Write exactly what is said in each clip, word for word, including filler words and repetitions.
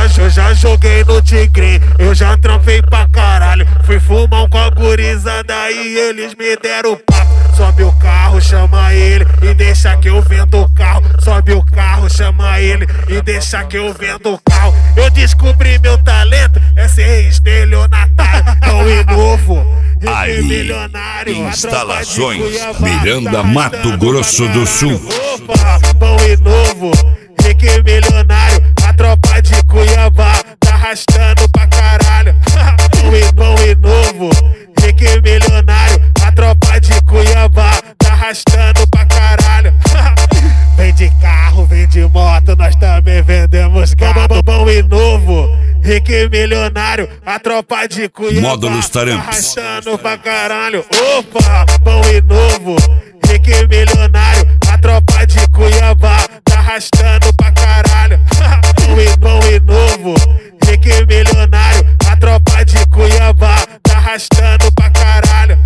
já, eu já joguei no tigre, eu já trampei pra caralho. Fui fumar um com a gurizada e eles me deram papo. Sobe o carro, chama ele e deixa que eu vendo o carro. Sobe o carro, chama ele e deixa que eu vendo o carro. Eu descobri meu talento, é ser estelionatário. Bom e novo, aí, milionário. Instalações Miranda, Mato Grosso do Sul. Opa, bom e novo, rico e milionário. A tropa de Cuiabá tá arrastando pra caralho. Bom e, bom e novo, rico e milionário. A tropa de Cuiabá tá arrastando pra caralho. Vem de carro, vem de moto, nós também vendemos gado. Bom e novo, rico e milionário. A tropa de Cuiabá Módulos tá Taramps. arrastando pra caralho. Opa, bom e novo, rico e milionário. A tropa de Cuiabá tá arrastando pra caralho. Bom e, bom e novo, rico e milionário. A tropa de Cuiabá tá arrastando pra caralho.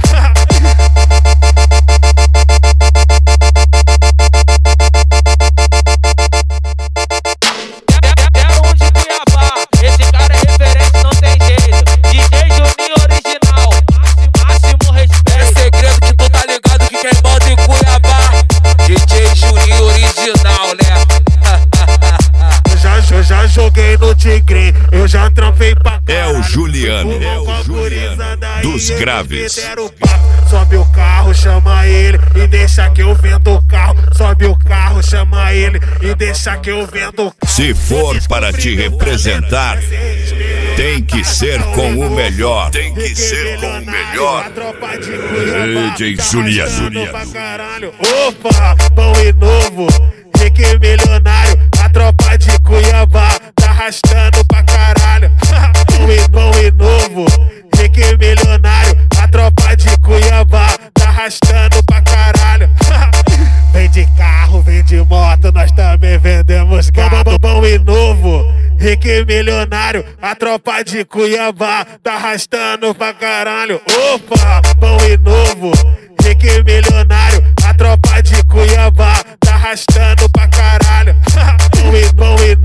Eu já joguei no tigre, eu já trampei pra caralho. É o Juliano, é o Juliano dos Graves. Sobe o carro, chama ele e deixa que eu vendo o carro. Sobe o carro, chama ele e deixa que eu vendo o carro. Se for para te representar, tem que ser com o melhor. Tem que ser com o melhor. D J Juliano. Opa, bom e novo, rico e milionário. A tropa de Cuiabá tá arrastando pra caralho. Bom e, bom e novo, rico e milionário. A tropa de Cuiabá tá arrastando pra caralho. Vem de carro, vem de moto, nós também vendemos gado. Bom e novo, rico e milionário. A tropa de Cuiabá tá arrastando pra caralho. Opa, bom e novo, rico e milionário. A tropa de Cuiabá tá arrastando pra caralho. Bom e, bom e